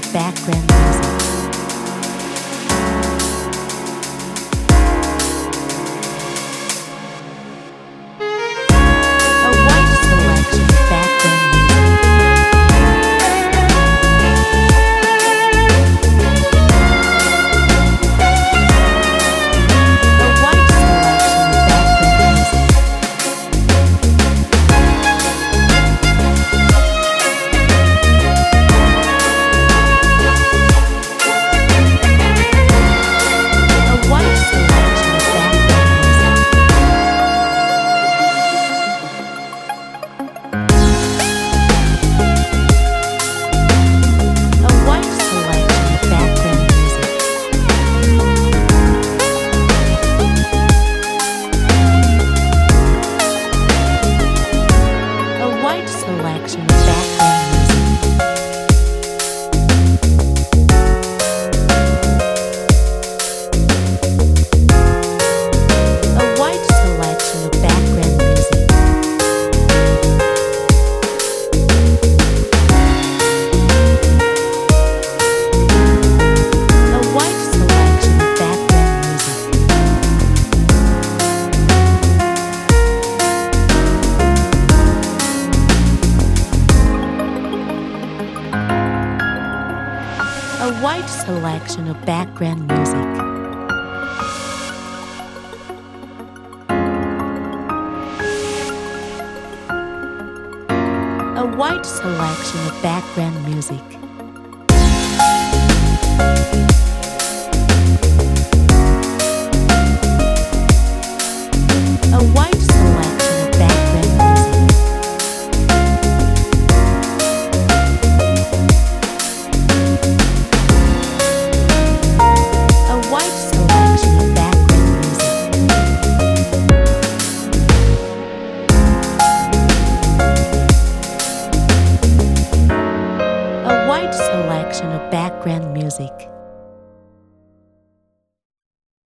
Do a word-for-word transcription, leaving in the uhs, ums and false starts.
of background music. A wide selection of background music. A wide selection of background music. A wide selection of background music. A wide selection of background music. A wide selection of background music. A wide selection of background music. A wide selection of background music. A wide selection of background music. A wide selection of background music.